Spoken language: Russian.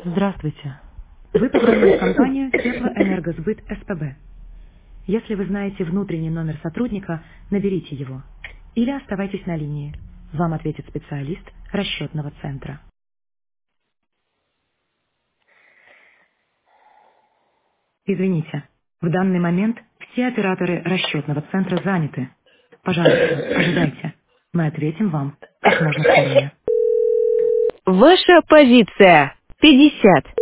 Здравствуйте. Вы позвонили в компанию Теплоэнергосбыт СПБ. Если вы знаете внутренний номер сотрудника, наберите его. Или оставайтесь на линии. Вам ответит специалист расчетного центра. Извините, в данный момент все операторы расчетного центра заняты. Пожалуйста, ожидайте. Мы ответим вам как можно скорее. Ваша позиция 50.